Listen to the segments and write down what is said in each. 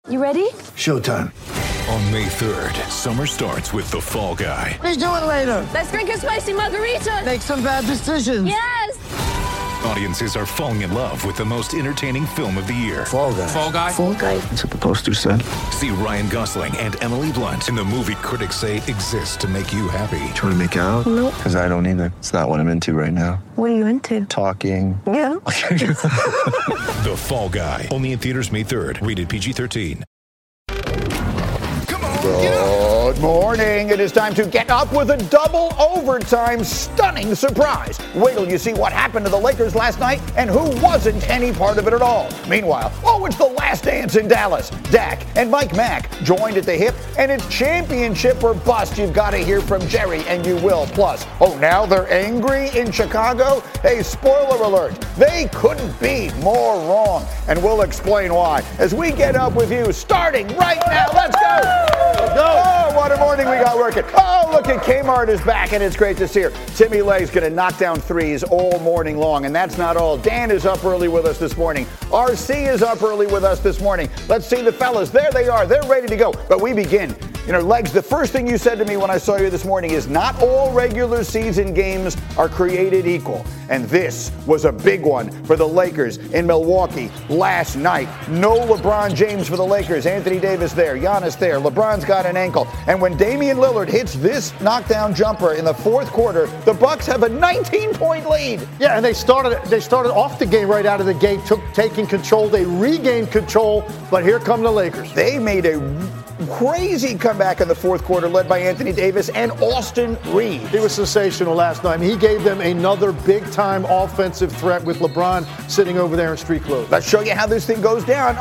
You ready? Showtime. On May 3rd, summer starts with The Fall Guy. Let's do it later. Let's drink a spicy margarita. Make some bad decisions. Yes! Audiences are falling in love with the most entertaining film of the year. Fall Guy. Fall Guy? Fall guy. That's what the poster said. See Ryan Gosling and Emily Blunt in the movie critics say exists to make you happy. Trying to make it out? Nope. Because I don't either. It's not what I'm into right now. What are you into? Talking. Yeah. The Fall Guy. Only in theaters May 3rd. Rated PG-13. Good morning. It is time to get up with a double overtime stunning surprise. Wait till you see what happened to the Lakers last night and who wasn't any part of it at all. Meanwhile, it's the last dance in Dallas. Dak and Mike Mack joined at the hip, and it's championship or bust. You've got to hear from Jerry, and you will. Plus, now they're angry in Chicago? Hey, spoiler alert, they couldn't be more wrong. And we'll explain why as we get up with you starting right now. Let's go! Oh, what a morning we got working. Oh, look at Kmart is back, and it's great to see her. Timmy Lay's going to knock down threes all morning long, and that's not all. Dan is up early with us this morning. RC is up early with us this morning. Let's see the fellas. There they are. They're ready to go. But we begin. Legs, the first thing you said to me when I saw you this morning is not all regular season games are created equal. And this was a big one for the Lakers in Milwaukee last night. No LeBron James for the Lakers. Anthony Davis there. Giannis there. LeBron's got an ankle. And when Damian Lillard hits this knockdown jumper in the fourth quarter, the Bucks have a 19-point lead. Yeah, and they started off the game right out of the gate, taking control. They regained control, but here come the Lakers. They made a crazy comeback in the fourth quarter led by Anthony Davis and Austin Reeves. He was sensational last night. He gave them another big-time offensive threat with LeBron sitting over there in street clothes. Let's show you how this thing goes down.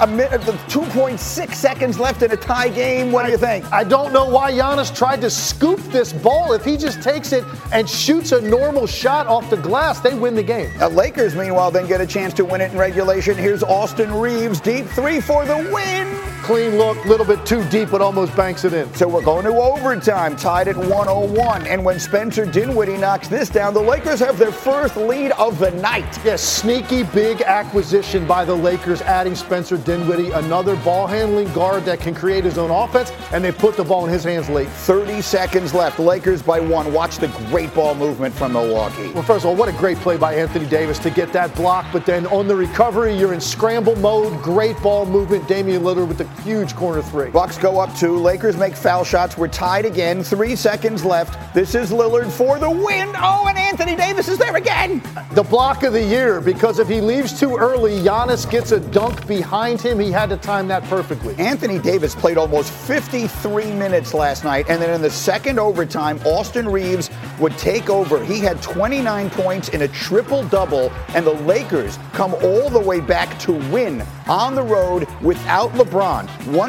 2.6 seconds left in a tie game. What do you think? I don't know why Giannis tried to scoop this ball. If he just takes it and shoots a normal shot off the glass, they win the game. The Lakers, meanwhile, then get a chance to win it in regulation. Here's Austin Reeves, deep three for the win. Clean look, a little bit too deep, but almost banks it in. So we're going to overtime, tied at 101. And when Spencer Dinwiddie knocks this down, the Lakers have their first lead of the night. Yes, sneaky big acquisition by the Lakers, adding Spencer Dinwiddie, another ball-handling guard that can create his own offense, and they put the ball in his hands late. 30 seconds left. Lakers by one. Watch the great ball movement from Milwaukee. Well, first of all, what a great play by Anthony Davis to get that block, but then on the recovery, you're in scramble mode. Great ball movement. Damian Lillard with the huge corner three. Bucks go up 2. Lakers make foul shots. We're tied again. 3 seconds left. This is Lillard for the win. And Anthony Davis is there again. The block of the year, because if he leaves too early, Giannis gets a dunk behind him. He had to time that perfectly. Anthony Davis played almost 53 minutes last night, and then in the second overtime, Austin Reeves would take over. He had 29 points in a triple-double, and the Lakers come all the way back to win on the road without LeBron.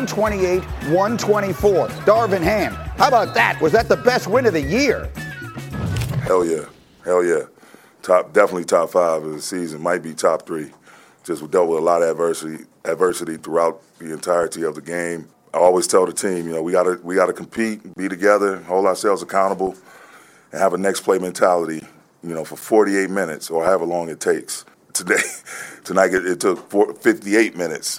128-124. Darvin Ham, how about that? Was that the best win of the year? Hell yeah. Definitely top 5 of the season. Might be top 3. Just dealt with a lot of adversity throughout the entirety of the game. I always tell the team, we gotta compete, be together, hold ourselves accountable, and have a next play mentality, for 48 minutes or however long it takes. Tonight it took 58 minutes.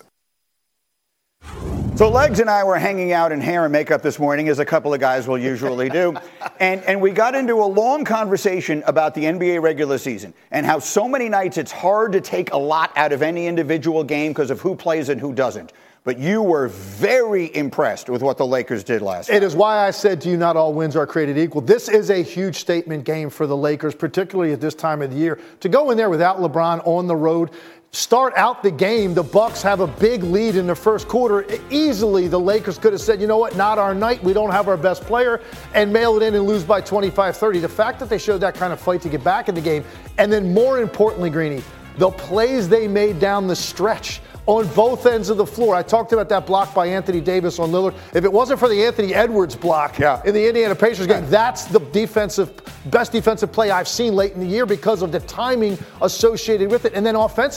So Legs and I were hanging out in hair and makeup this morning, as a couple of guys will usually do, and we got into a long conversation about the NBA regular season and how so many nights it's hard to take a lot out of any individual game because of who plays and who doesn't. But you were very impressed with what the Lakers did last night. It is why I said to you, not all wins are created equal. This is a huge statement game for the Lakers, particularly at this time of the year. To go in there without LeBron on the road, start out the game, the Bucks have a big lead in the first quarter. Easily, the Lakers could have said, you know what, not our night. We don't have our best player, and mail it in and lose by 25-30. The fact that they showed that kind of fight to get back in the game, and then more importantly, Greeny, the plays they made down the stretch on both ends of the floor. I talked about that block by Anthony Davis on Lillard. If it wasn't for the Anthony Edwards block in the Indiana Pacers game, that's the best defensive play I've seen late in the year because of the timing associated with it. And then offensively,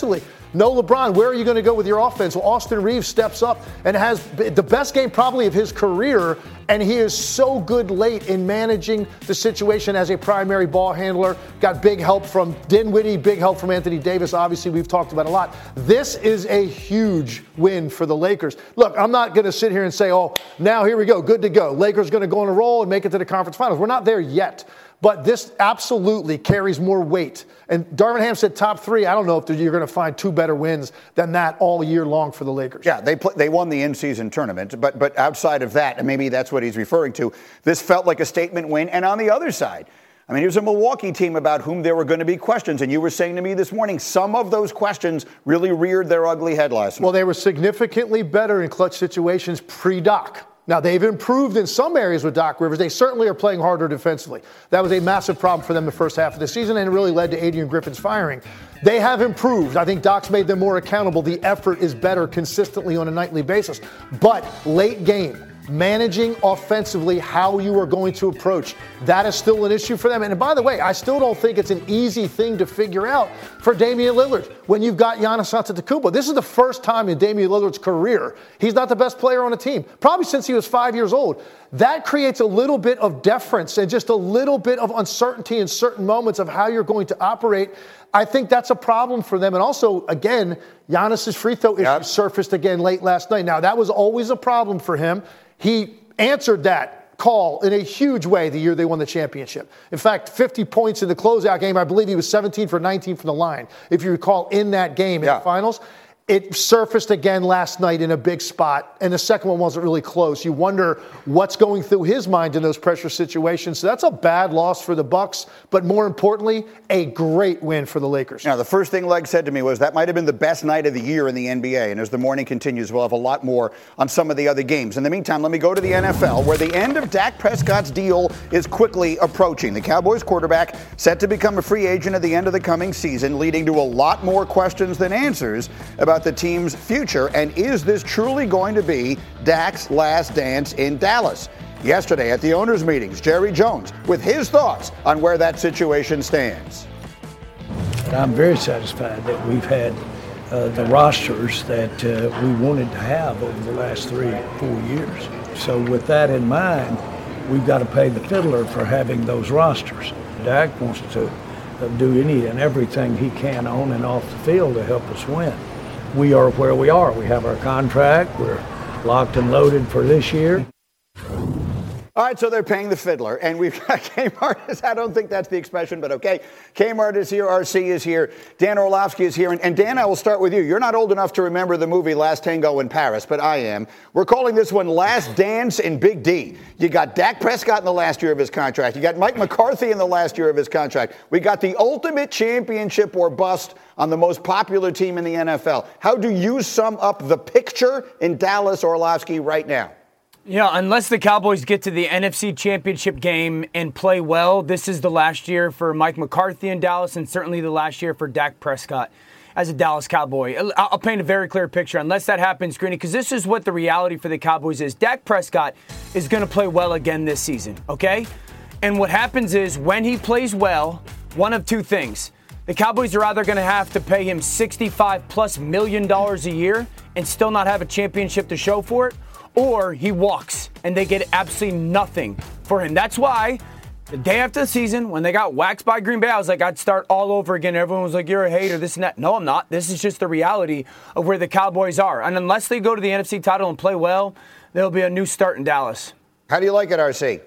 No LeBron, where are you going to go with your offense? Well, Austin Reeves steps up and has the best game probably of his career, and he is so good late in managing the situation as a primary ball handler. Got big help from Dinwiddie, big help from Anthony Davis. Obviously, we've talked about a lot. This is a huge win for the Lakers. Look, I'm not going to sit here and say, oh, now here we go, good to go. Lakers going to go on a roll and make it to the conference finals. We're not there yet. But this absolutely carries more weight. And Darvin Ham said top 3. I don't know if you're going to find 2 better wins than that all year long for the Lakers. Yeah, they won the in-season tournament. But outside of that, and maybe that's what he's referring to, this felt like a statement win. And on the other side, I mean, here's a Milwaukee team about whom there were going to be questions. And you were saying to me this morning, some of those questions really reared their ugly head last night. Well, they were significantly better in clutch situations pre-Doc. Now, they've improved in some areas with Doc Rivers. They certainly are playing harder defensively. That was a massive problem for them the first half of the season, and it really led to Adrian Griffin's firing. They have improved. I think Doc's made them more accountable. The effort is better consistently on a nightly basis. But late game, managing offensively how you are going to approach, that is still an issue for them. And by the way, I still don't think it's an easy thing to figure out for Damian Lillard when you've got Giannis Antetokounmpo. This is the first time in Damian Lillard's career he's not the best player on a team, probably since he was 5 years old. That creates a little bit of deference and just a little bit of uncertainty in certain moments of how you're going to operate. I think that's a problem for them. And also, again, Giannis's free throw issue surfaced again late last night. Now, that was always a problem for him. He answered that call in a huge way the year they won the championship. In fact, 50 points in the closeout game. I believe he was 17 for 19 from the line, if you recall, in that game in the finals. It surfaced again last night in a big spot, and the second one wasn't really close. You wonder what's going through his mind in those pressure situations. So that's a bad loss for the Bucks, but more importantly, a great win for the Lakers. Now, the first thing Leg said to me was that might have been the best night of the year in the NBA, and as the morning continues, we'll have a lot more on some of the other games. In the meantime, let me go to the NFL, where the end of Dak Prescott's deal is quickly approaching. The Cowboys quarterback set to become a free agent at the end of the coming season, leading to a lot more questions than answers about the team's future. And is this truly going to be Dak's last dance in Dallas? Yesterday at the owners' meetings, Jerry Jones with his thoughts on where that situation stands. I'm very satisfied that we've had the rosters that we wanted to have over the last 3-4 years. So with that in mind, we've got to pay the fiddler for having those rosters. Dak wants to do any and everything he can on and off the field to help us win. We are where we are. We have our contract. We're locked and loaded for this year. All right, so they're paying the fiddler, and we've got Kmart. I don't think that's the expression, but okay. Kmart is here, RC is here, Dan Orlovsky is here, and Dan, I will start with you. You're not old enough to remember the movie Last Tango in Paris, but I am. We're calling this one Last Dance in Big D. You got Dak Prescott in the last year of his contract. You got Mike McCarthy in the last year of his contract. We got the ultimate championship or bust on the most popular team in the NFL. How do you sum up the picture in Dallas, Orlovsky, right now? Yeah, unless the Cowboys get to the NFC Championship game and play well, this is the last year for Mike McCarthy in Dallas and certainly the last year for Dak Prescott as a Dallas Cowboy. I'll paint a very clear picture. Unless that happens, Greeny, because this is what the reality for the Cowboys is. Dak Prescott is going to play well again this season, okay? And what happens is when he plays well, one of two things. The Cowboys are either going to have to pay him $65+ million a year and still not have a championship to show for it, or he walks and they get absolutely nothing for him. That's why the day after the season, when they got waxed by Green Bay, I was like, I'd start all over again. Everyone was like, you're a hater, this and that. No, I'm not. This is just the reality of where the Cowboys are. And unless they go to the NFC title and play well, there'll be a new start in Dallas. How do you like it, RC?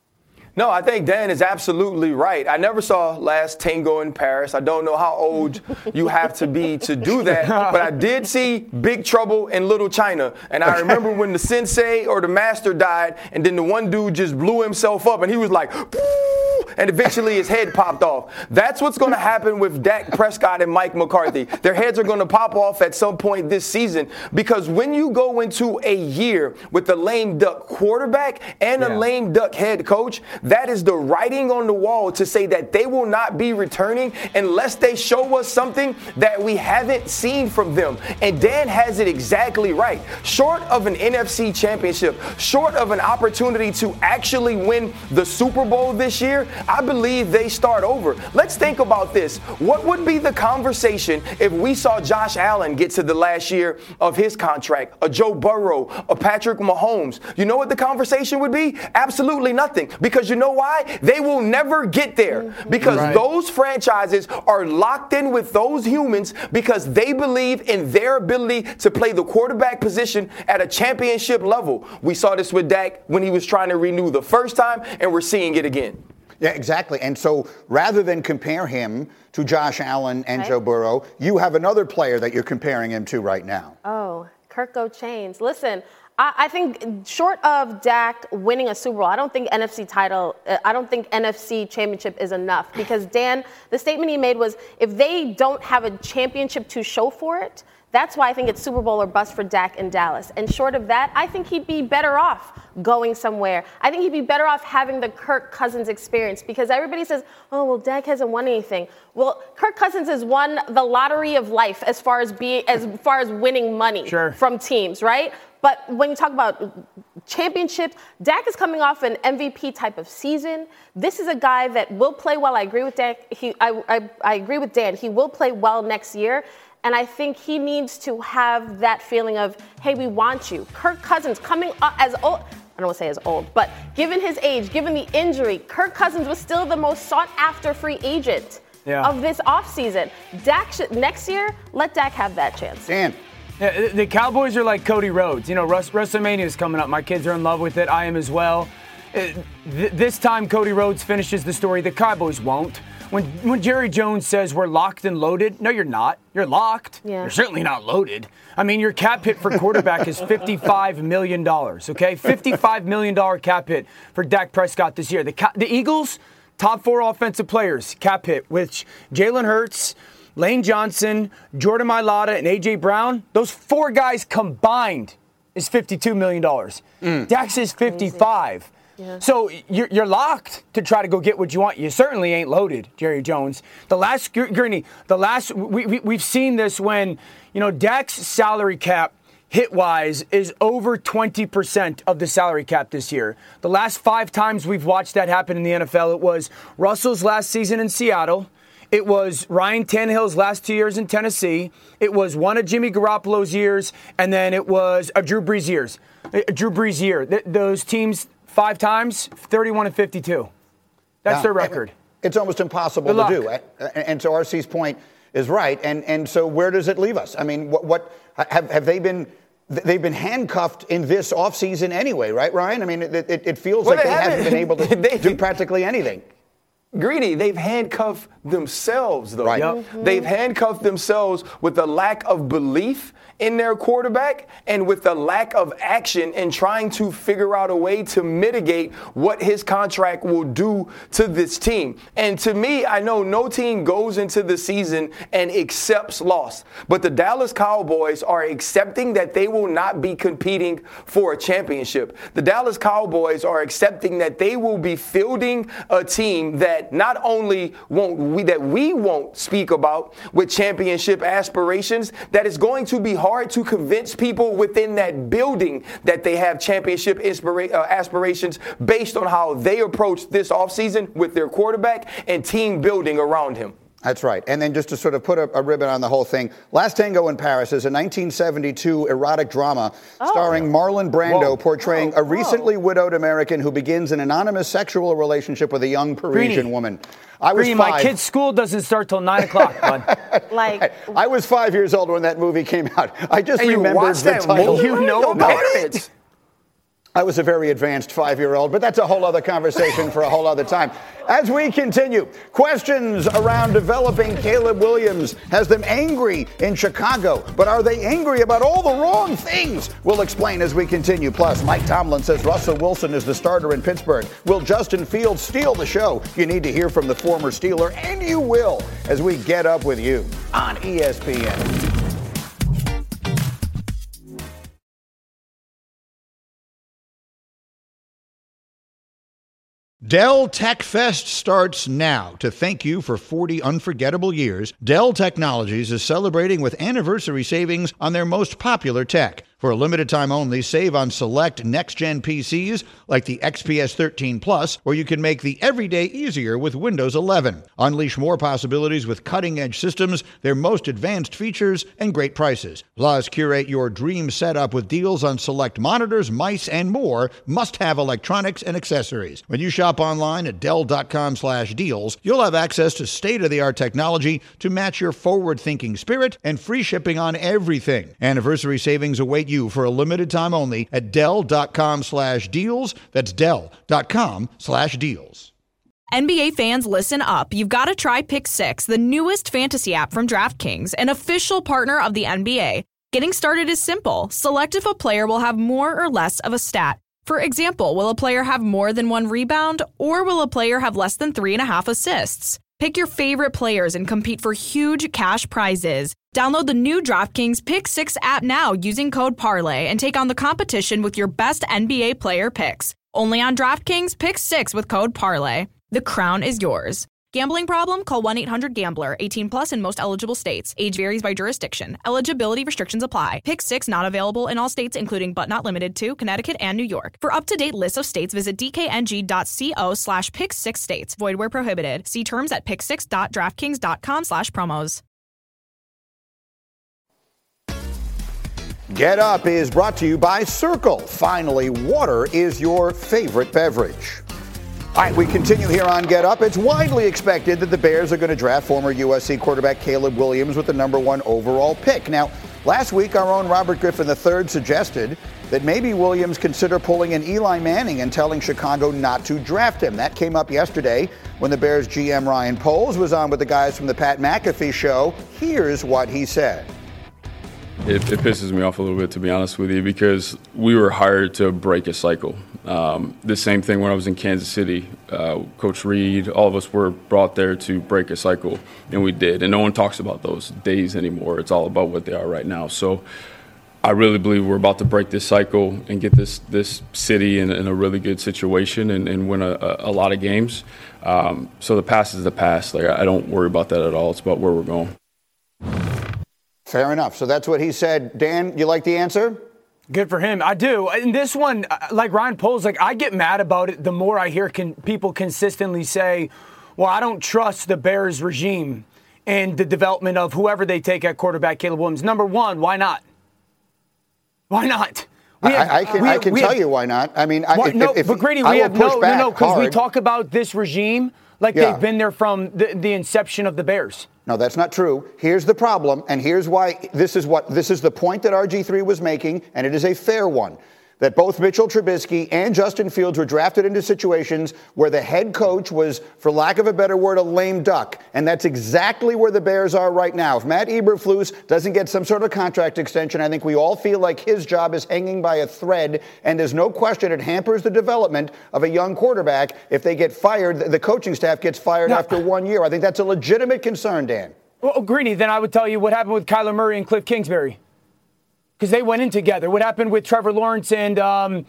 No, I think Dan is absolutely right. I never saw Last Tango in Paris. I don't know how old you have to be to do that, but I did see Big Trouble in Little China. And I remember when the sensei or the master died, and then the one dude just blew himself up, and he was like, "Pooh," and eventually his head popped off. That's what's going to happen with Dak Prescott and Mike McCarthy. Their heads are going to pop off at some point this season, because when you go into a year with a lame duck quarterback and a lame duck head coach, that is the writing on the wall to say that they will not be returning unless they show us something that we haven't seen from them. And Dan has it exactly right. Short of an NFC championship, short of an opportunity to actually win the Super Bowl this year, I believe they start over. Let's think about this. What would be the conversation if we saw Josh Allen get to the last year of his contract, a Joe Burrow, a Patrick Mahomes? You know what the conversation would be? Absolutely nothing. Because you know why? They will never get there. Because those franchises are locked in with those humans because they believe in their ability to play the quarterback position at a championship level. We saw this with Dak when he was trying to renew the first time, and we're seeing it again. Yeah, exactly. And so rather than compare him to Josh Allen and Joe Burrow, you have another player that you're comparing him to right now. Oh, Kirk Chainz. Listen, I think short of Dak winning a Super Bowl, I don't think NFC championship is enough because Dan, the statement he made was if they don't have a championship to show for it, that's why I think it's Super Bowl or bust for Dak in Dallas. And short of that, I think he'd be better off going somewhere. I think he'd be better off having the Kirk Cousins experience because everybody says, oh, well, Dak hasn't won anything. Well, Kirk Cousins has won the lottery of life as far as winning money from teams, right? But when you talk about championships, Dak is coming off an MVP type of season. This is a guy that will play well. I agree with Dak. I agree with Dan. He will play well next year. And I think he needs to have that feeling of, hey, we want you. Kirk Cousins coming up as old. I don't want to say as old, but given his age, given the injury, Kirk Cousins was still the most sought-after free agent of this offseason. Dak next year, let Dak have that chance. Dan. Yeah, the Cowboys are like Cody Rhodes. You know, WrestleMania is coming up. My kids are in love with it. I am as well. This time, Cody Rhodes finishes the story. The Cowboys won't. When Jerry Jones says we're locked and loaded, no, you're not. You're locked. Yeah. You're certainly not loaded. I mean, your cap hit for quarterback is $55 million, okay? $55 million cap hit for Dak Prescott this year. The Eagles, top 4 offensive players, cap hit, which Jalen Hurts, Lane Johnson, Jordan Mailata, and A.J. Brown, those 4 guys combined is $52 million. Dak's is $55. Yeah. So you're locked to try to go get what you want. You certainly ain't loaded, Jerry Jones. We've seen this when, you know, Dak's salary cap hit-wise is over 20% of the salary cap this year. The last 5 times we've watched that happen in the NFL, it was Russell's last season in Seattle. It was Ryan Tannehill's last 2 years in Tennessee. It was one of Jimmy Garoppolo's years, and then it was a Drew Brees year. Those teams 5 times, 31-52. That's their record. It's almost impossible to do. And so RC's point is right. And so where does it leave us? I mean, what have they been? They've been handcuffed in this offseason anyway, right, Ryan? I mean, it feels like they haven't been able to do practically anything. Greedy, they've handcuffed themselves, though. Right. Mm-hmm. They've handcuffed themselves with a lack of belief in their quarterback and with the lack of action in trying to figure out a way to mitigate what his contract will do to this team. And to me, I know no team goes into the season and accepts loss. But the Dallas Cowboys are accepting that they will not be competing for a championship. The Dallas Cowboys are accepting that they will be fielding a team that not only we won't speak about with championship aspirations, that is going to be hard to convince people within that building that they have championship aspirations based on how they approach this offseason with their quarterback and team building around him. That's right. And then just to sort of put a ribbon on the whole thing, Last Tango in Paris is a 1972 erotic drama starring Marlon Brando portraying a recently widowed American who begins an anonymous sexual relationship with a young Parisian woman. I was 5. My kid's school doesn't start till 9 o'clock, bud. I was 5 years old when that movie came out. I just remembered the title. You know about it. I was a very advanced 5-year-old, but that's a whole other conversation for a whole other time. As we continue, questions around developing Caleb Williams has them angry in Chicago, but are they angry about all the wrong things? We'll explain as we continue. Plus, Mike Tomlin says Russell Wilson is the starter in Pittsburgh. Will Justin Fields steal the show? You need to hear from the former Steeler, and you will, as we get up with you on ESPN. Dell Tech Fest starts now. To thank you for 40 unforgettable years, Dell Technologies is celebrating with anniversary savings on their most popular tech. For a limited time only, save on select next-gen PCs like the XPS 13 Plus, or you can make the everyday easier with Windows 11. Unleash more possibilities with cutting-edge systems, their most advanced features, and great prices. Plus, curate your dream setup with deals on select monitors, mice, and more must-have electronics and accessories. When you shop online at Dell.com/deals, you'll have access to state-of-the-art technology to match your forward-thinking spirit and free shipping on everything. Anniversary savings await you for a limited time only at Dell.com/deals. That's Dell.com/deals. NBA fans, listen up. You've got to try Pick 6, the newest fantasy app from DraftKings, an official partner of the NBA. Getting started is simple. Select if a player will have more or less of a stat. For example, will a player have more than 1 rebound, or will a player have less than 3.5 assists? Pick your favorite players and compete for huge cash prizes. Download the new DraftKings Pick 6 app now using code PARLAY and take on the competition with your best NBA player picks. Only on DraftKings Pick 6 with code PARLAY. The crown is yours. Gambling problem? Call 1-800-GAMBLER. 18 plus in most eligible states. Age varies by jurisdiction. Eligibility restrictions apply. Pick 6 not available in all states, including but not limited to Connecticut and New York. For up-to-date lists of states, visit dkng.co/pick6states. Void where prohibited. See terms at pick6.draftkings.com/promos. Get Up is brought to you by Circle. Finally, water is your favorite beverage. All right, we continue here on Get Up. It's widely expected that the Bears are going to draft former USC quarterback Caleb Williams with the number 1 overall pick. Now, last week, our own Robert Griffin III suggested that maybe Williams consider pulling an Eli Manning and telling Chicago not to draft him. That came up yesterday when the Bears GM Ryan Poles was on with the guys from the Pat McAfee show. Here's what he said. It pisses me off a little bit, to be honest with you, because we were hired to break a cycle. The same thing when I was in Kansas City. Coach Reed, all of us were brought there to break a cycle, and we did. And no one talks about those days anymore. It's all about what they are right now. So I really believe we're about to break this cycle and get this city in a really good situation and win a lot of games. So the past is the past. Like, I don't worry about that at all. It's about where we're going. Fair enough. So that's what he said. Dan, you like the answer? Good for him. I do. And this one, like Ryan Poles, I get mad about it the more I hear people consistently say, well, I don't trust the Bears regime and the development of whoever they take at quarterback, Caleb Williams. Number one, why not? Why not? I can tell you why not. I mean, but Grady, we have no, because we talk about this regime like they've been there from the inception of the Bears. No, that's not true. Here's the problem, and here's why. This is the point that RG3 was making, and it is a fair one. That both Mitchell Trubisky and Justin Fields were drafted into situations where the head coach was, for lack of a better word, a lame duck. And that's exactly where the Bears are right now. If Matt Eberflus doesn't get some sort of contract extension, I think we all feel like his job is hanging by a thread. And there's no question it hampers the development of a young quarterback. If they get fired, the coaching staff gets fired after 1 year. I think that's a legitimate concern, Dan. Well, Greeny, then I would tell you what happened with Kyler Murray and Cliff Kingsbury. Because they went in together. What happened with Trevor Lawrence and Urban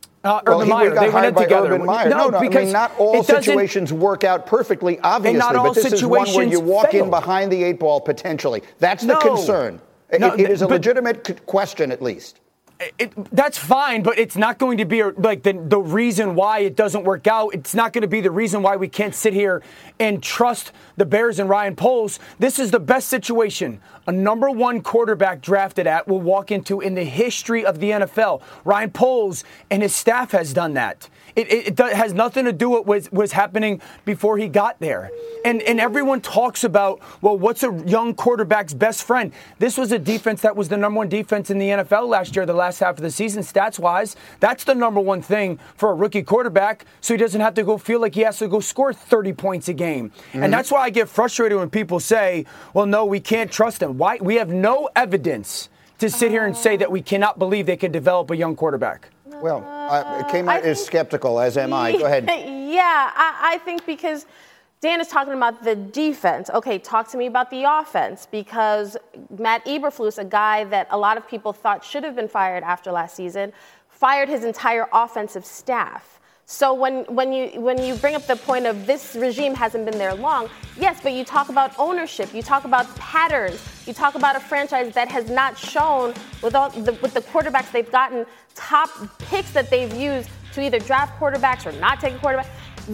Meyer? They went in together. Urban Meyer. No, because I mean, not all situations work out perfectly, obviously. But this is one where you walk in behind the 8 ball potentially. That's the concern. It is a legitimate question, at least. That's fine, but it's not going to be the reason why it doesn't work out. It's not going to be the reason why we can't sit here and trust the Bears and Ryan Poles. This is the best situation a number 1 quarterback drafted at will walk into in the history of the NFL. Ryan Poles and his staff has done that. It has nothing to do with what was happening before he got there. And everyone talks about, well, what's a young quarterback's best friend? This was a defense that was the number 1 defense in the NFL last year, the last half of the season, stats-wise. That's the number 1 thing for a rookie quarterback, so he doesn't have to go feel like he has to go score 30 points a game. Mm-hmm. And that's why I get frustrated when people say, well, no, we can't trust him. Why? We have no evidence to sit here and say that we cannot believe they can develop a young quarterback. Well, Kmart is skeptical, as am I. Go ahead. Yeah, I think because Dan is talking about the defense. Okay, talk to me about the offense, because Matt Eberflus, a guy that a lot of people thought should have been fired after last season, fired his entire offensive staff. So when you bring up the point of this regime hasn't been there long, yes, but you talk about ownership, you talk about patterns, you talk about a franchise that has not shown with the quarterbacks they've gotten, top picks that they've used to either draft quarterbacks or not take a quarterback.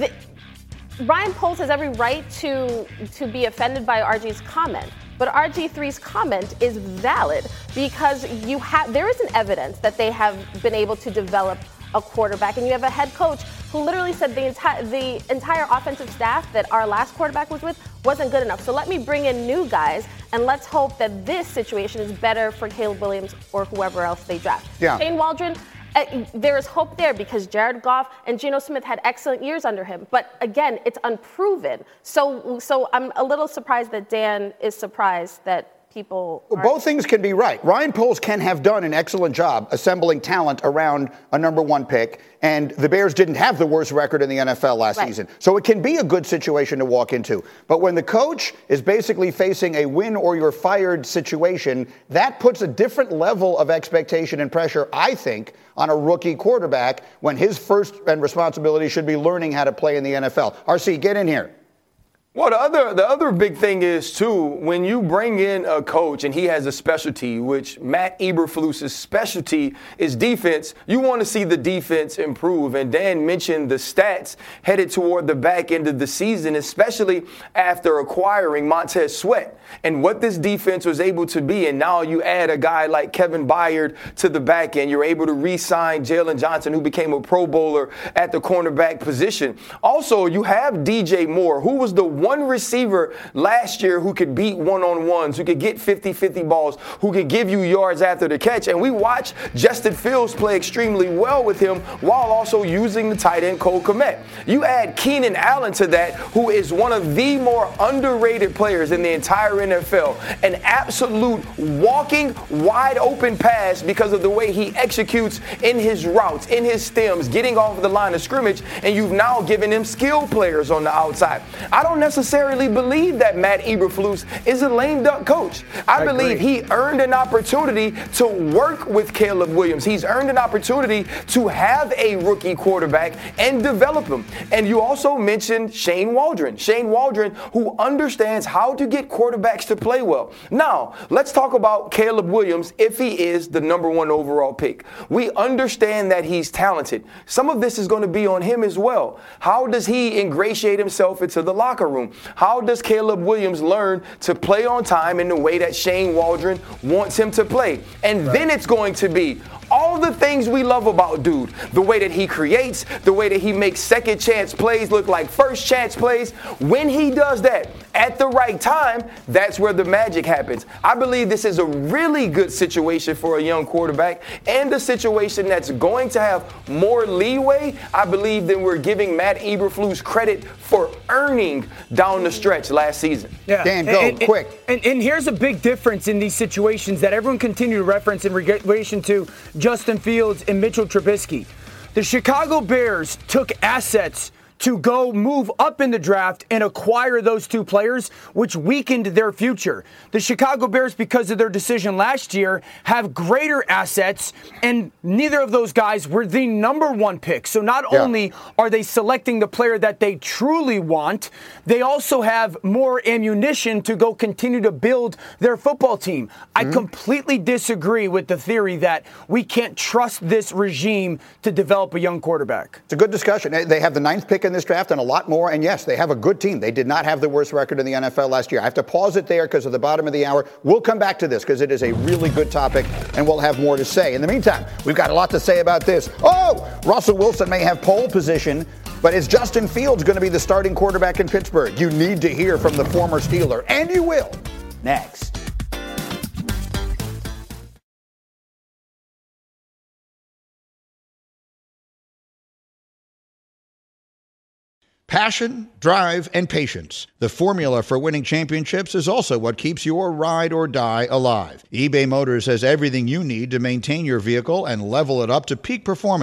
Ryan Poles has every right to be offended by RG's comment. But RG3's comment is valid because there isn't evidence that they have been able to develop a quarterback, and you have a head coach who literally said the entire offensive staff that our last quarterback was with wasn't good enough. So let me bring in new guys, and let's hope that this situation is better for Caleb Williams or whoever else they draft. Yeah. Shane Waldron, there is hope there because Jared Goff and Geno Smith had excellent years under him. But again, it's unproven. So I'm a little surprised that Dan is surprised that people both things can be right. Ryan Poles can have done an excellent job assembling talent around a number one pick, and the Bears didn't have the worst record in the NFL last season. So it can be a good situation to walk into. But when the coach is basically facing a win or you're fired situation, that puts a different level of expectation and pressure, I think, on a rookie quarterback when his first responsibility should be learning how to play in the NFL. RC, get in here. Well, the other big thing is, too, when you bring in a coach and he has a specialty, which Matt Eberflus's specialty is defense, you want to see the defense improve. And Dan mentioned the stats headed toward the back end of the season, especially after acquiring Montez Sweat and what this defense was able to be. And now you add a guy like Kevin Byard to the back end. You're able to re-sign Jalen Johnson, who became a Pro Bowler at the cornerback position. Also, you have DJ Moore, who was the one receiver last year who could beat one-on-ones, who could get 50-50 balls, who could give you yards after the catch. And we watched Justin Fields play extremely well with him while also using the tight end Cole Kmet. You add Keenan Allen to that, who is one of the more underrated players in the entire NFL. An absolute walking, wide-open pass because of the way he executes in his routes, in his stems, getting off the line of scrimmage, and you've now given him skill players on the outside. I don't necessarily believe that Matt Eberflus is a lame duck coach. I believe he earned an opportunity to work with Caleb Williams. He's earned an opportunity to have a rookie quarterback and develop him. And you also mentioned Shane Waldron. Shane Waldron, who understands how to get quarterbacks to play well. Now, let's talk about Caleb Williams if he is the number one overall pick. We understand that he's talented. Some of this is going to be on him as well. How does he ingratiate himself into the locker room? How does Caleb Williams learn to play on time in the way that Shane Waldron wants him to play? And then it's going to be all the things we love about dude. The way that he creates, the way that he makes second chance plays look like first chance plays. When he does that at the right time, that's where the magic happens. I believe this is a really good situation for a young quarterback and a situation that's going to have more leeway, I believe, than we're giving Matt Eberflus credit for earning down the stretch last season. Yeah. Dan, go quick. And here's a big difference in these situations that everyone continue to reference in relation to Justin Fields and Mitchell Trubisky. The Chicago Bears took assets to go move up in the draft and acquire those two players, which weakened their future. The Chicago Bears, because of their decision last year, have greater assets, and neither of those guys were the number one pick. So not only are they selecting the player that they truly want, they also have more ammunition to go continue to build their football team. I completely disagree with the theory that we can't trust this regime to develop a young quarterback. It's a good discussion. They have the 9th pick in this draft and a lot more. And yes, they have a good team. They did not have the worst record in the NFL last year. I have to pause it there because of the bottom of the hour. We'll come back to this because it is a really good topic and we'll have more to say. In the meantime, we've got a lot to say about this. Oh, Russell Wilson may have pole position, but is Justin Fields going to be the starting quarterback in Pittsburgh? You need to hear from the former Steeler, and you will, next. Passion, drive, and patience. The formula for winning championships is also what keeps your ride or die alive. eBay Motors has everything you need to maintain your vehicle and level it up to peak performance.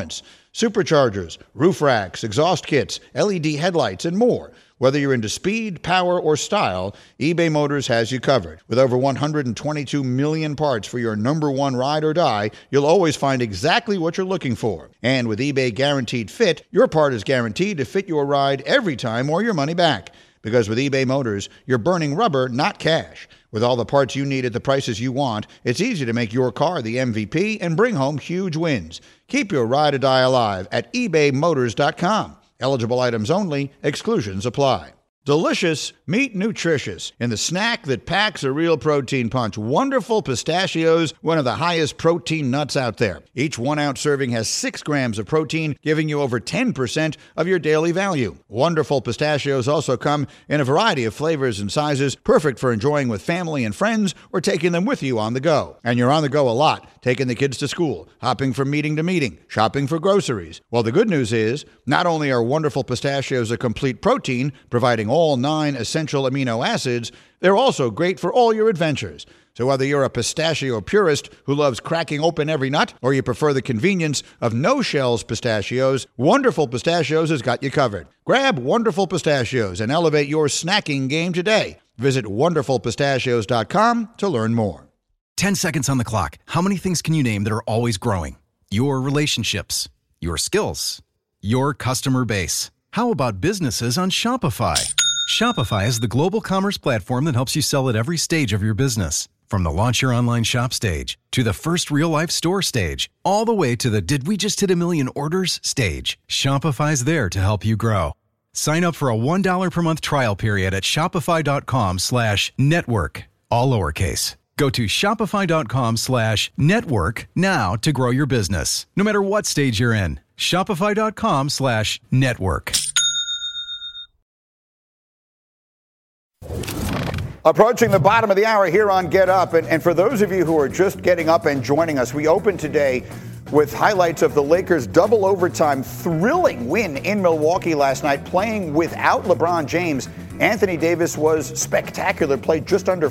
superchargers, roof racks, exhaust kits, LED headlights, and more. Whether you're into speed, power, or style, eBay Motors has you covered. With over 122 million parts for your number one ride or die, you'll always find exactly what you're looking for. And with eBay Guaranteed Fit, your part is guaranteed to fit your ride every time or your money back. Because with eBay Motors, you're burning rubber, not cash. With all the parts you need at the prices you want, it's easy to make your car the MVP and bring home huge wins. Keep your ride or die alive at ebaymotors.com. Eligible items only. Exclusions apply. Delicious, meet nutritious in the snack that packs a real protein punch. Wonderful Pistachios, one of the highest protein nuts out there. Each 1 ounce serving has 6 grams of protein, giving you over 10% of your daily value. Wonderful Pistachios also come in a variety of flavors and sizes, perfect for enjoying with family and friends or taking them with you on the go. And you're on the go a lot, taking the kids to school, hopping from meeting to meeting, shopping for groceries. Well, the good news is, not only are Wonderful Pistachios a complete protein, providing all 9 essential amino acids, they're also great for all your adventures. So whether you're a pistachio purist who loves cracking open every nut, or you prefer the convenience of no-shells pistachios, Wonderful Pistachios has got you covered. Grab Wonderful Pistachios and elevate your snacking game today. Visit wonderfulpistachios.com to learn more. 10 seconds on the clock. How many things can you name that are always growing? Your relationships, your skills, your customer base. How about businesses on Shopify? Shopify is the global commerce platform that helps you sell at every stage of your business. From the launch your online shop stage, to the first real-life store stage, all the way to the did we just hit a million orders stage. Shopify's there to help you grow. Sign up for a $1 per month trial period at shopify.com/network, all lowercase. Go to shopify.com/network now to grow your business, no matter what stage you're in. Shopify.com/network. Approaching the bottom of the hour here on Get Up. And for those of you who are just getting up and joining us, we open today with highlights of the Lakers' double overtime thrilling win in Milwaukee last night, playing without LeBron James. Anthony Davis was spectacular, played just under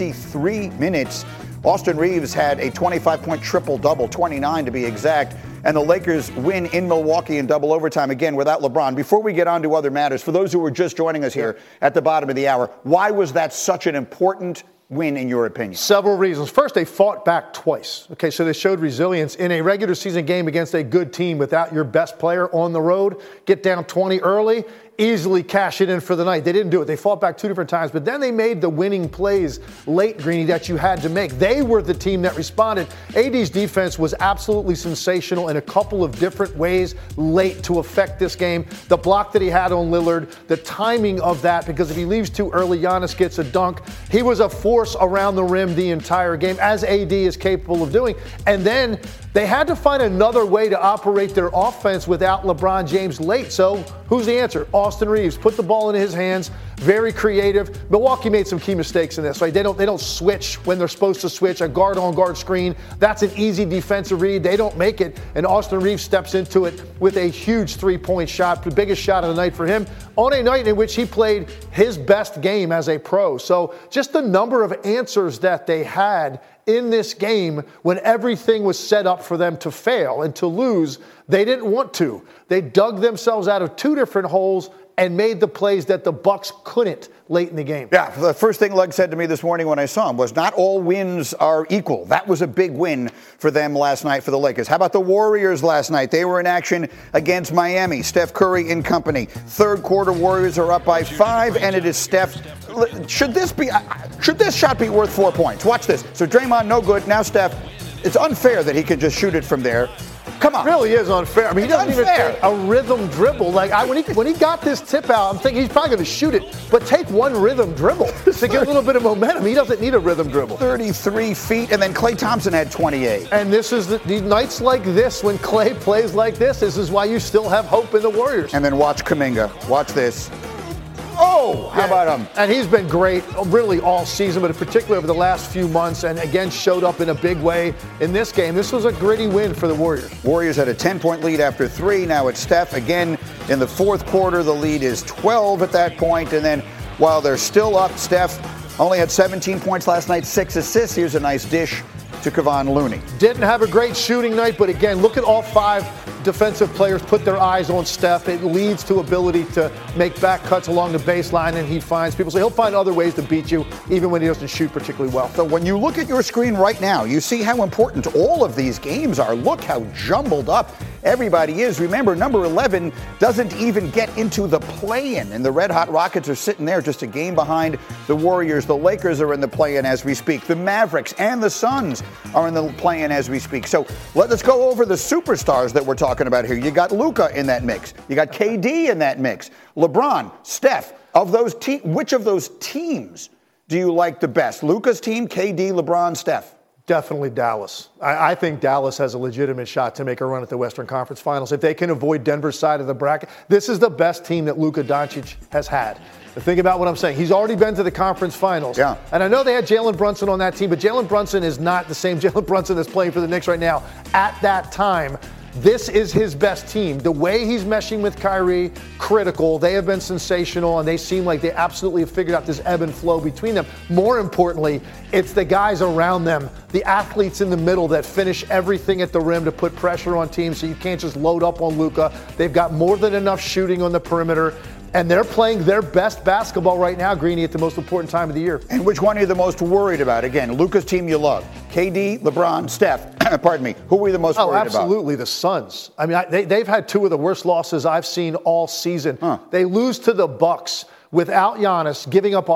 53 minutes. Austin Reeves had a 25-point triple-double, 29 to be exact. And the Lakers win in Milwaukee in double overtime, again, without LeBron. Before we get on to other matters, for those who were just joining us here at the bottom of the hour, why was that such an important win, in your opinion? Several reasons. First, they fought back twice. Okay, so they showed resilience in a regular season game against a good team without your best player on the road. Get down 20 early, easily cash it in for the night. They didn't do it. They fought back 2 different times, but then they made the winning plays late, Greeny, that you had to make. They were the team that responded. AD's defense was absolutely sensational in a couple of different ways late to affect this game. The block that he had on Lillard, the timing of that, because if he leaves too early, Giannis gets a dunk. He was a force around the rim the entire game, as AD is capable of doing. And then they had to find another way to operate their offense without LeBron James late. So who's the answer? Austin Reeves. Put the ball in his hands. Very creative. Milwaukee made some key mistakes in this, right? They don't switch when they're supposed to switch. A guard-on-guard screen, that's an easy defensive read. They don't make it, and Austin Reeves steps into it with a huge three-point shot, the biggest shot of the night for him, on a night in which he played his best game as a pro. So just the number of answers that they had in this game when everything was set up for them to fail and to lose, they didn't want to. They dug themselves out of 2 different holes and made the plays that the Bucks couldn't late in the game. Yeah, the first thing Lug said to me this morning when I saw him was not all wins are equal. That was a big win for them last night for the Lakers. How about the Warriors last night? They were in action against Miami. Steph Curry and company. Third quarter, Warriors are up by 5, and it is Steph. Should this shot be worth 4 points? Watch this. So Draymond, no good. Now Steph. It's unfair that he can just shoot it from there. Come on. It really is unfair. I mean, he doesn't even take a rhythm dribble. Like when he got this tip out, I'm thinking he's probably going to shoot it, but take one rhythm dribble to get a little bit of momentum. He doesn't need a rhythm dribble. 33 feet, and then Klay Thompson had 28. And this is the nights like this, when Klay plays like this is why you still have hope in the Warriors. And then watch Kuminga. Watch this. Oh, how about him? And he's been great really all season, but in particular over the last few months, and again showed up in a big way in this game. This was a gritty win for the Warriors. Warriors had a 10-point lead after 3. Now it's Steph again in the fourth quarter. The lead is 12 at that point. And then while they're still up, Steph only had 17 points last night, 6 assists. Here's a nice dish to Kevon Looney. Didn't have a great shooting night, but again, look at all 5 defensive players put their eyes on Steph, it leads to ability to make back cuts along the baseline, and he finds people. So he'll find other ways to beat you, even when he doesn't shoot particularly well. So when you look at your screen right now, you see how important all of these games are. Look how jumbled up everybody is. Remember, number 11 doesn't even get into the play-in, and the Red-Hot Rockets are sitting there just a game behind the Warriors. The Lakers are in the play-in as we speak. The Mavericks and the Suns are in the play-in as we speak. So let's go over the superstars that we're talking about here. You got Luka in that mix. You got KD in that mix. LeBron, Steph. Of those which of those teams do you like the best? Luka's team, KD, LeBron, Steph? Definitely Dallas. I think Dallas has a legitimate shot to make a run at the Western Conference Finals. If they can avoid Denver's side of the bracket, this is the best team that Luka Doncic has had. But think about what I'm saying. He's already been to the conference finals. Yeah. And I know they had Jalen Brunson on that team, but Jalen Brunson is not the same Jalen Brunson that's playing for the Knicks right now. At that time, this is his best team. The way he's meshing with Kyrie, critical. They have been sensational, and they seem like they absolutely have figured out this ebb and flow between them. More importantly, it's the guys around them, the athletes in the middle that finish everything at the rim to put pressure on teams, so you can't just load up on Luka. They've got more than enough shooting on the perimeter, and they're playing their best basketball right now, Greeny, at the most important time of the year. And which one are you the most worried about? Again, Luka's team you love. KD, LeBron, Steph. Pardon me. Who are you the most worried about? Oh, absolutely, the Suns. I mean, they've had two of the worst losses I've seen all season. They lose to the Bucks without Giannis, giving up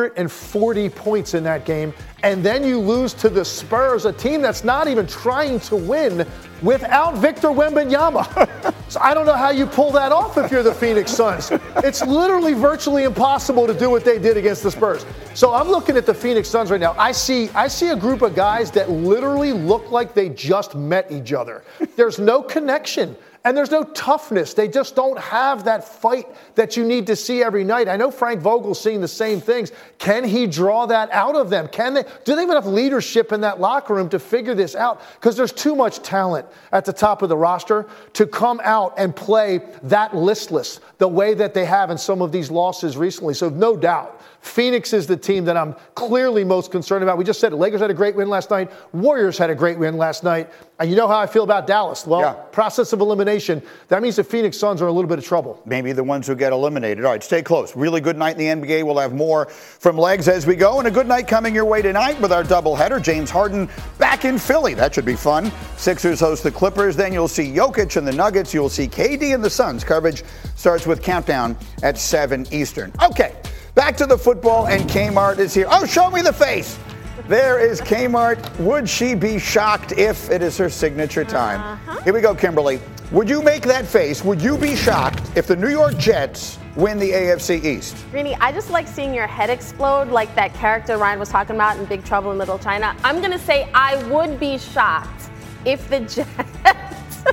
140 points in that game. And then you lose to the Spurs, a team that's not even trying to win, without Victor Wembanyama. So I don't know how you pull that off if you're the Phoenix Suns. It's literally virtually impossible to do what they did against the Spurs. So I'm looking at the Phoenix Suns right now. I see a group of guys that literally look like they just met each other. There's no connection. And there's no toughness. They just don't have that fight that you need to see every night. I know Frank Vogel's seeing the same things. Can he draw that out of them? Do they have enough leadership in that locker room to figure this out? Because there's too much talent at the top of the roster to come out and play that listless the way that they have in some of these losses recently. So no doubt, Phoenix is the team that I'm clearly most concerned about. We just said it. Lakers had a great win last night. Warriors had a great win last night. And you know how I feel about Dallas. Well, process of elimination, that means the Phoenix Suns are in a little bit of trouble. Maybe the ones who get eliminated. All right, stay close. Really good night in the NBA. We'll have more from Legs as we go. And a good night coming your way tonight with our doubleheader. James Harden back in Philly. That should be fun. Sixers host the Clippers. Then you'll see Jokic and the Nuggets. You'll see KD and the Suns. Coverage starts with Countdown at 7 Eastern. Okay. Back to the football, and Kmart is here. Oh, show me the face. There is Kmart. Would she be shocked if it is her signature time? Here we go, Kimberly. Would you make that face? Would you be shocked if the New York Jets win the AFC East? Greeny, I just like seeing your head explode like that character Ryan was talking about in Big Trouble in Little China. I'm going to say I would be shocked if the Jets...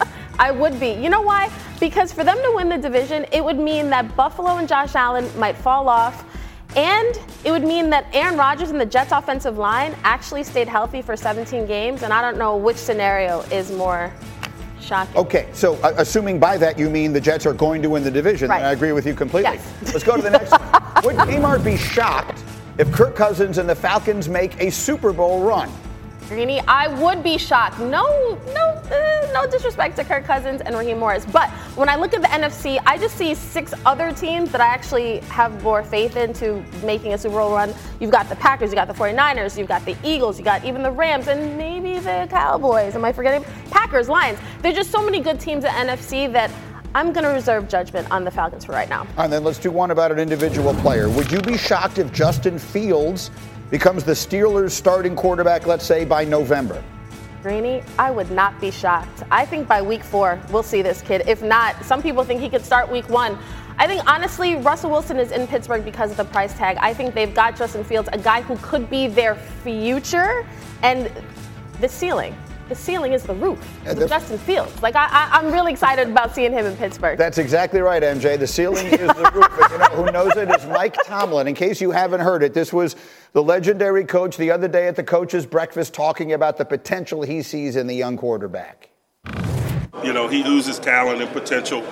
I would be. You know why? Because for them to win the division, it would mean that Buffalo and Josh Allen might fall off, and it would mean that Aaron Rodgers and the Jets offensive line actually stayed healthy for 17 games, and I don't know which scenario is more shocking. Okay, so assuming by that you mean the Jets are going to win the division, right. Then I agree with you completely. Yes. Let's go to the next one. Would Kmart be shocked if Kirk Cousins and the Falcons make a Super Bowl run? Greeny, I would be shocked. No disrespect to Kirk Cousins and Raheem Morris. But when I look at the NFC, I just see 6 other teams that I actually have more faith into making a Super Bowl run. You've got the Packers, you got the 49ers, you've got the Eagles, you got even the Rams, and maybe the Cowboys. Am I forgetting? Packers, Lions. There's just so many good teams at NFC that I'm going to reserve judgment on the Falcons for right now. And then let's do one about an individual player. Would you be shocked if Justin Fields becomes the Steelers' starting quarterback, let's say, by November? Greeny, I would not be shocked. I think by week 4, we'll see this kid. If not, some people think he could start week 1. I think, honestly, Russell Wilson is in Pittsburgh because of the price tag. I think they've got Justin Fields, a guy who could be their future, and the ceiling. The ceiling is the roof with Justin Fields. Like, I'm really excited about seeing him in Pittsburgh. That's exactly right, MJ. The ceiling is the roof. And you know who knows it is Mike Tomlin. In case you haven't heard it, this was the legendary coach the other day at the coach's breakfast talking about the potential he sees in the young quarterback. You know, he oozes talent and potential.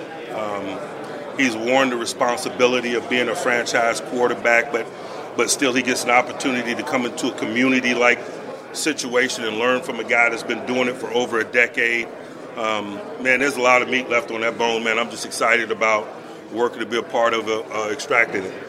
He's worn the responsibility of being a franchise quarterback, but still he gets an opportunity to come into a community-like situation and learn from a guy that's been doing it for over a decade. Man, there's a lot of meat left on that bone, man. I'm just excited about working to be a part of extracting it.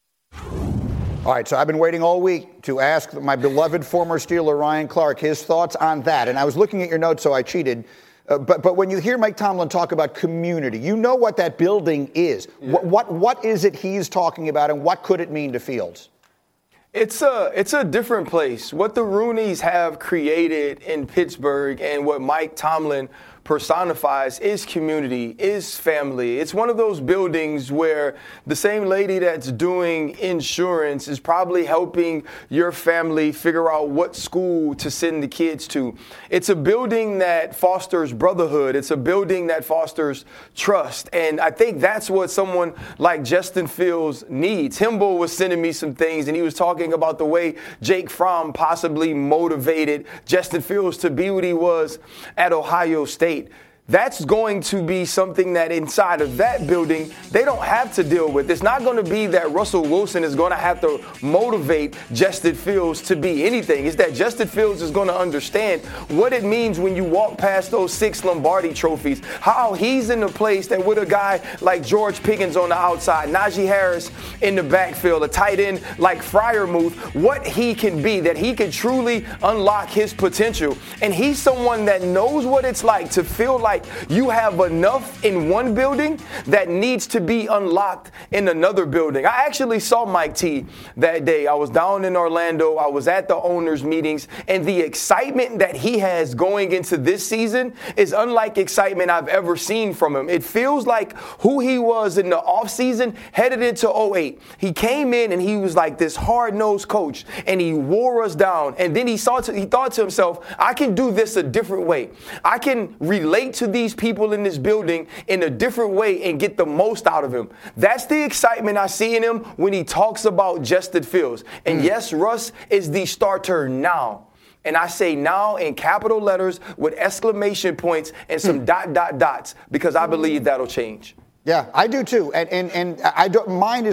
All right, so I've been waiting all week to ask my beloved former Steeler Ryan Clark his thoughts on that. And I was looking at your notes, so I cheated. But when you hear Mike Tomlin talk about community, you know what that building is. Yeah. What is it he's talking about, and what could it mean to Fields? It's a different place. What the Rooneys have created in Pittsburgh and what Mike Tomlin personifies is community, is family. It's one of those buildings where the same lady that's doing insurance is probably helping your family figure out what school to send the kids to. It's a building that fosters brotherhood. It's a building that fosters trust. And I think that's what someone like Justin Fields needs. Himbo was sending me some things, and he was talking about the way Jake Fromm possibly motivated Justin Fields to be what he was at Ohio State. That's going to be something that inside of that building, they don't have to deal with. It's not going to be that Russell Wilson is going to have to motivate Justin Fields to be anything. It's that Justin Fields is going to understand what it means when you walk past those 6 Lombardi trophies, how he's in a place that with a guy like George Pickens on the outside, Najee Harris in the backfield, a tight end like Freiermuth, what he can be, that he can truly unlock his potential. And he's someone that knows what it's like to feel like you have enough in one building that needs to be unlocked in another building. I actually saw Mike T that day. I was down in Orlando. I was at the owners' meetings, and the excitement that he has going into this season is unlike excitement I've ever seen from him. It feels like who he was in the offseason headed into 08. He came in and he was like this hard-nosed coach, and he wore us down. And then he thought to himself, I can do this a different way. I can relate to these people in this building in a different way and get the most out of him. That's the excitement I see in him when he talks about Justin Fields. And yes, Russ is the starter now. And I say now in capital letters with exclamation points and some dots because I believe that'll change. Yeah, I do too. And I don't,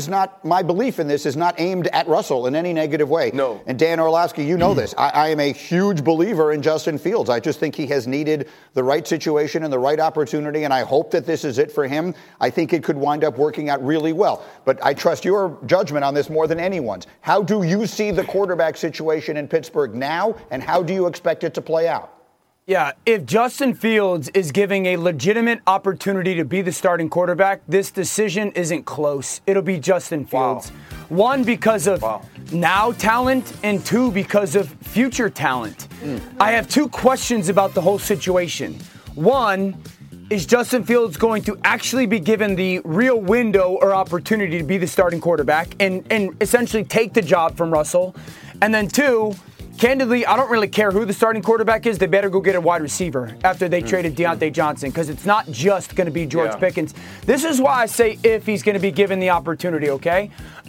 my belief in this is not aimed at Russell in any negative way. No. And Dan Orlovsky, you know this. I am a huge believer in Justin Fields. I just think he has needed the right situation and the right opportunity, and I hope that this is it for him. I think it could wind up working out really well. But I trust your judgment on this more than anyone's. How do you see the quarterback situation in Pittsburgh now, and how do you expect it to play out? Yeah, if Justin Fields is giving a legitimate opportunity to be the starting quarterback, this decision isn't close. It'll be Justin Fields. Wow. One, because of now talent, and 2, because of future talent. I have 2 questions about the whole situation. One, is Justin Fields going to actually be given the real window or opportunity to be the starting quarterback and essentially take the job from Russell? And then 2, candidly, I don't really care who the starting quarterback is. They better go get a wide receiver after they traded Deontay Johnson, because it's not just going to be George Pickens. This is why I say if he's going to be given the opportunity, okay?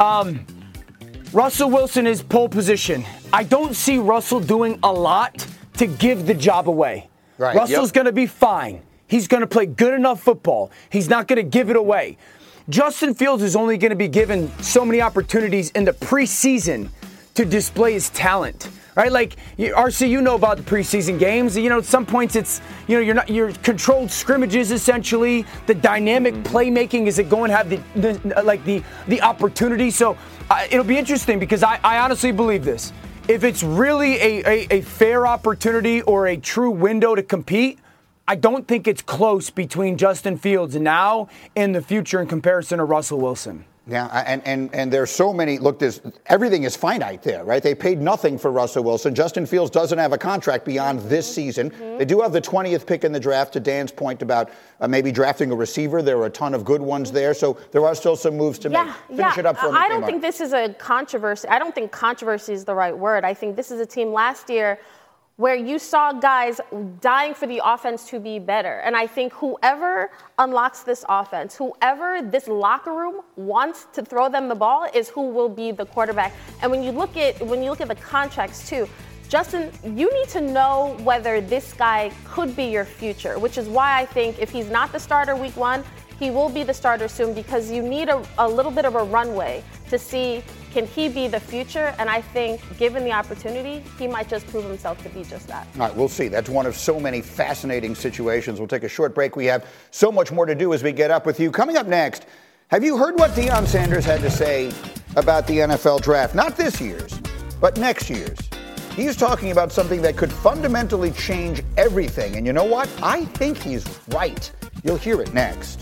Russell Wilson is pole position. I don't see Russell doing a lot to give the job away. Right. Russell's going to be fine. He's going to play good enough football. He's not going to give it away. Justin Fields is only going to be given so many opportunities in the preseason to display his talent. Right, like RC, you know about the preseason games. You know, at some points it's you're controlled scrimmages essentially. The dynamic playmaking is it going to have the opportunity. So it'll be interesting because I honestly believe this. If it's really a fair opportunity or a true window to compete, I don't think it's close between Justin Fields now and the future in comparison to Russell Wilson. Yeah, and there's so many. Look, everything is finite there, right? They paid nothing for Russell Wilson. Justin Fields doesn't have a contract beyond this season. They do have the 20th pick in the draft, to Dan's point about maybe drafting a receiver. There are a ton of good ones there, so there are still some moves to make. Finish it up for me. I don't think this is a controversy. I don't think controversy is the right word. I think this is a team last year where you saw guys dying for the offense to be better. And I think whoever unlocks this offense, whoever this locker room wants to throw them the ball is who will be the quarterback. And when you look at the contracts too, Justin, you need to know whether this guy could be your future, which is why I think if he's not the starter week 1, he will be the starter soon, because you need a little bit of a runway to see, Can he be the future? And I think, given the opportunity, he might just prove himself to be just that. All right, we'll see. That's one of so many fascinating situations. We'll take a short break. We have so much more to do as we get up with you. Coming up next, have you heard what Deion Sanders had to say about the NFL draft? Not this year's, but next year's. He's talking about something that could fundamentally change everything. And you know what? I think he's right. You'll hear it next.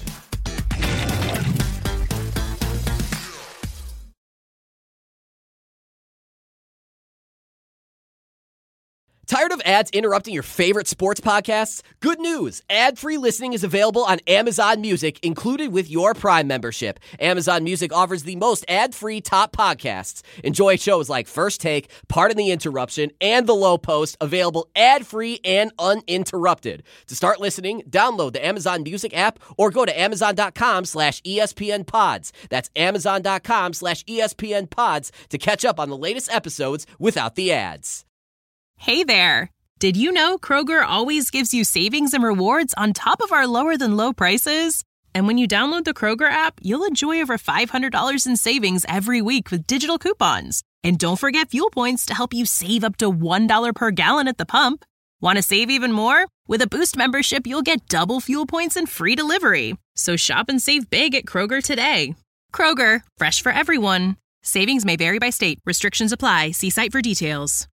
Tired of ads interrupting your favorite sports podcasts? Good news. Ad-free listening is available on Amazon Music, included with your Prime membership. Amazon Music offers the most ad-free top podcasts. Enjoy shows like First Take, Pardon the Interruption, and The Low Post, available ad-free and uninterrupted. To start listening, download the Amazon Music app or go to amazon.com/ESPN Pods. That's amazon.com/ESPN Pods to catch up on the latest episodes without the ads. Hey there! Did you know Kroger always gives you savings and rewards on top of our lower-than-low prices? And when you download the Kroger app, you'll enjoy over $500 in savings every week with digital coupons. And don't forget fuel points to help you save up to $1 per gallon at the pump. Want to save even more? With a Boost membership, you'll get double fuel points and free delivery. So shop and save big at Kroger today. Kroger, fresh for everyone. Savings may vary by state. Restrictions apply. See site for details.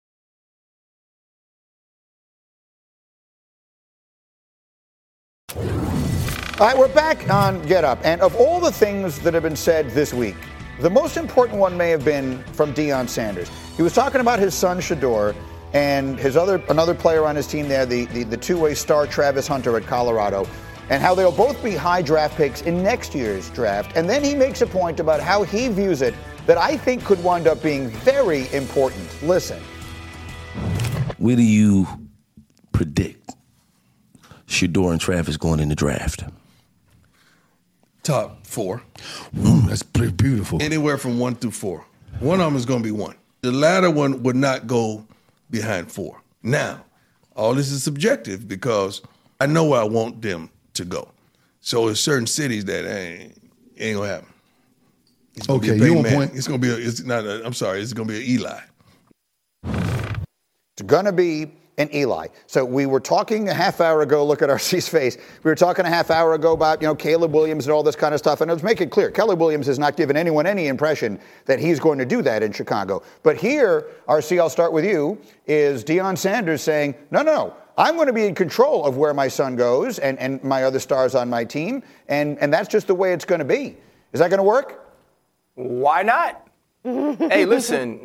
All right, we're back on Get Up. And of all the things that have been said this week, the most important one may have been from Deion Sanders. He was talking about his son, Shedeur, and another player on his team there, the two-way star Travis Hunter at Colorado, and how they'll both be high draft picks in next year's draft. And then he makes a point about how he views it that I think could wind up being very important. Listen. Where do you predict Shedeur and Travis going in the draft? Top 4. That's pretty beautiful. Anywhere from 1 through 4. One of them is going to be 1. The latter one would not go behind 4. Now, all this is subjective because I know where I want them to go. So there's certain cities that ain't going to happen. Okay, you on point. It's going to be it's going to be an Eli. It's going to be an Eli. So we were talking a half hour ago, look at RC's face. We were talking a half hour ago about, Caleb Williams and all this kind of stuff. And let's make it clear, Caleb Williams has not given anyone any impression that he's going to do that in Chicago. But here, RC, I'll start with you, is Deion Sanders saying, no, I'm going to be in control of where my son goes and my other stars on my team. And that's just the way it's going to be. Is that going to work? Why not? Hey, listen.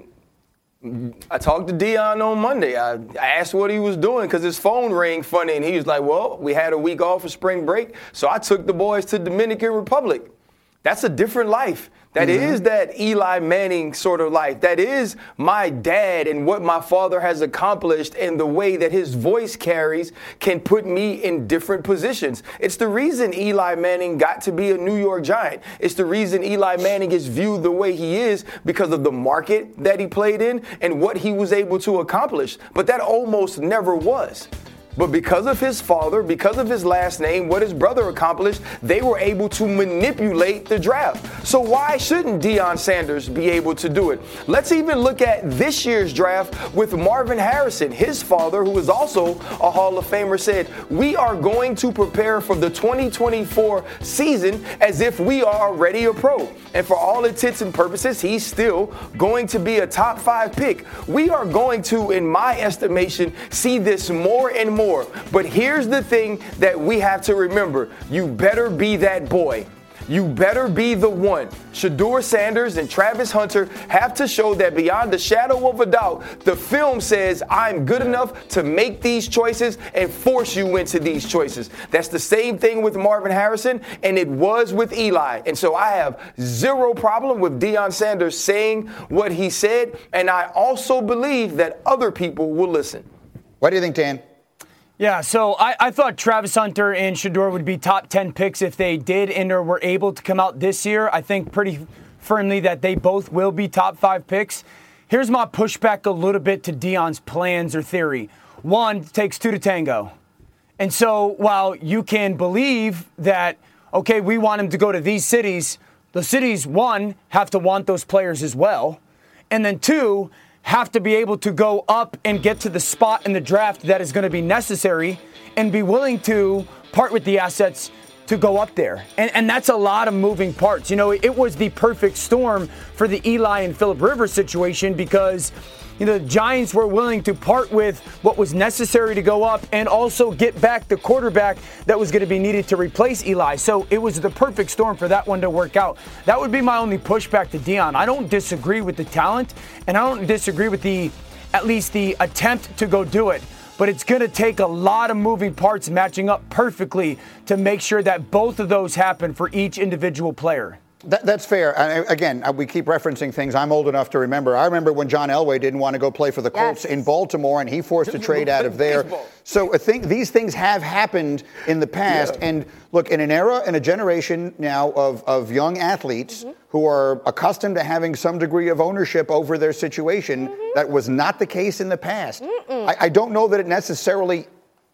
I talked to Deion on Monday. I asked what he was doing because his phone rang funny, and he was like, well, we had a week off for spring break, so I took the boys to Dominican Republic. That's a different life. That is that Eli Manning sort of life. That is my dad and what my father has accomplished, and the way that his voice carries can put me in different positions. It's the reason Eli Manning got to be a New York Giant. It's the reason Eli Manning is viewed the way he is because of the market that he played in and what he was able to accomplish. But that almost never was. But because of his father, because of his last name, what his brother accomplished, they were able to manipulate the draft. So why shouldn't Deion Sanders be able to do it? Let's even look at this year's draft with Marvin Harrison. His father, who is also a Hall of Famer, said, we are going to prepare for the 2024 season as if we are already a pro. And for all intents and purposes, he's still going to be a top 5 pick. We are going to, in my estimation, see this more and more. But here's the thing that we have to remember. You better be that boy. You better be the one. Shedeur Sanders and Travis Hunter have to show that beyond the shadow of a doubt, the film says I'm good enough to make these choices and force you into these choices. That's the same thing with Marvin Harrison, and it was with Eli. And so I have zero problem with Deion Sanders saying what he said, and I also believe that other people will listen. What do you think, Dan? Yeah, so I thought Travis Hunter and Shedeur would be top 10 picks if they did and or were able to come out this year. I think pretty firmly that they both will be top 5 picks. Here's my pushback a little bit to Deion's plans or theory. 1, it takes 2 to tango. And so while you can believe that, okay, we want him to go to these cities, the cities, one, have to want those players as well, and then two, have to be able to go up and get to the spot in the draft that is going to be necessary and be willing to part with the assets to go up there. And that's a lot of moving parts. You know, it was the perfect storm for the Eli and Phillip Rivers situation because, you know, the Giants were willing to part with what was necessary to go up and also get back the quarterback that was going to be needed to replace Eli. So it was the perfect storm for that one to work out. That would be my only pushback to Deion. I don't disagree with the talent, and I don't disagree with at least the attempt to go do it. But it's going to take a lot of moving parts matching up perfectly to make sure that both of those happen for each individual player. That's fair. Again, we keep referencing things I'm old enough to remember. I remember when John Elway didn't want to go play for the Colts in Baltimore, and he forced a trade out of there. So I think these things have happened in the past. Yeah. And look, in an era, in a generation now of young athletes who are accustomed to having some degree of ownership over their situation, that was not the case in the past. I don't know that it necessarily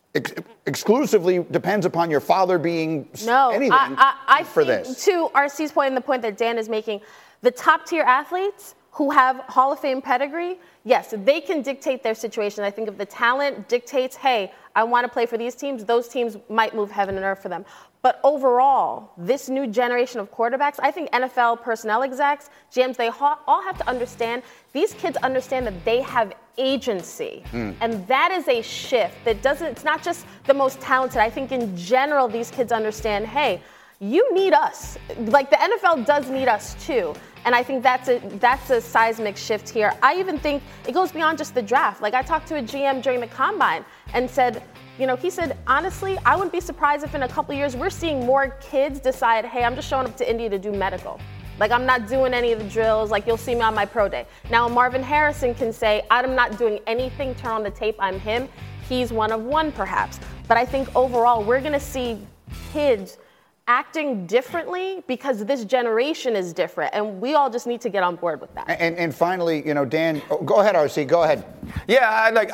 exclusively depends upon your father being anything I for think, this. To RC's point and the point that Dan is making, the top-tier athletes who have Hall of Fame pedigree, yes, they can dictate their situation. I think if the talent dictates, hey, I want to play for these teams, those teams might move heaven and earth for them. But overall, this new generation of quarterbacks, I think NFL personnel execs, GMs, they all have to understand, these kids understand that they have agency. And that is a shift that it's not just the most talented. I think in general, these kids understand, hey, you need us. Like the NFL does need us too. And I think that's a seismic shift here. I even think it goes beyond just the draft. Like I talked to a GM during the combine and said, you know, he said, honestly, I wouldn't be surprised if in a couple of years we're seeing more kids decide, hey, I'm just showing up to Indy to do medical. Like, I'm not doing any of the drills. Like, you'll see me on my pro day. Now, Marvin Harrison can say, I'm not doing anything, turn on the tape, I'm him. He's one of one, perhaps. But I think overall, we're going to see kids acting differently because this generation is different, and we all just need to get on board with that. And finally, you know, Dan, go ahead, RC, go ahead. Yeah,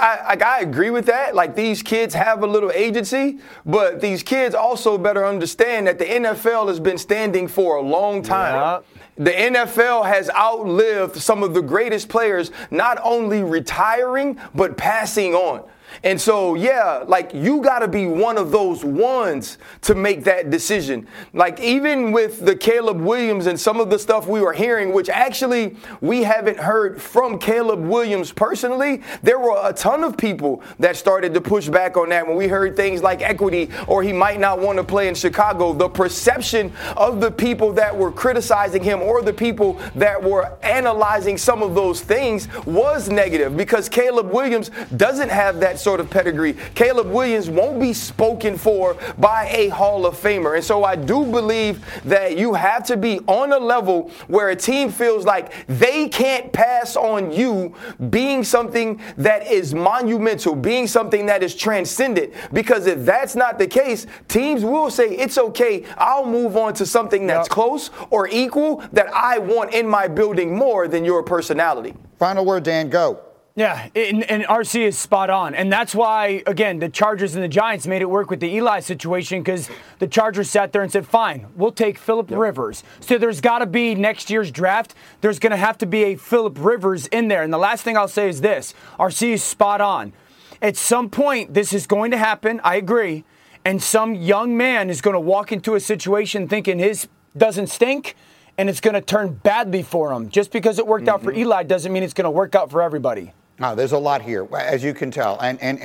I agree with that. Like, these kids have a little agency, but these kids also better understand that the NFL has been standing for a long time. Yeah. The NFL has outlived some of the greatest players, not only retiring, but passing on. And so, yeah, like you got to be one of those ones to make that decision. Like even with the Caleb Williams and some of the stuff we were hearing, which actually we haven't heard from Caleb Williams personally, there were a ton of people that started to push back on that when we heard things like equity or he might not want to play in Chicago. The perception of the people that were criticizing him or the people that were analyzing some of those things was negative because Caleb Williams doesn't have that sort of pedigree. Caleb Williams won't be spoken for by a Hall of Famer. And so I do believe that you have to be on a level where a team feels like they can't pass on you being something that is monumental, being something that is transcendent. Because if that's not the case, teams will say, it's okay, I'll move on to something that's close or equal that I want in my building more than your personality. Final word, Dan, go. Yeah, and RC is spot on. And that's why, again, the Chargers and the Giants made it work with the Eli situation because the Chargers sat there and said, fine, we'll take Phillip Rivers. So there's got to be next year's draft. There's going to have to be a Phillip Rivers in there. And the last thing I'll say is this. RC is spot on. At some point, this is going to happen. I agree. And some young man is going to walk into a situation thinking his doesn't stink. And it's going to turn badly for him. Just because it worked out for Eli doesn't mean it's going to work out for everybody. There's a lot here, as you can tell.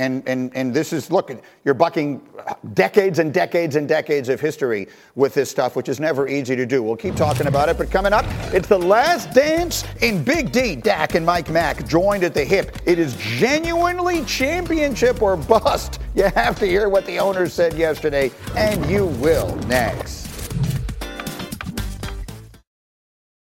And this is, look, you're bucking decades and decades and decades of history with this stuff, which is never easy to do. We'll keep talking about it. But coming up, it's the last dance in Big D. Dak and Mike Mack joined at the hip. It is genuinely championship or bust. You have to hear what the owners said yesterday, and you will next.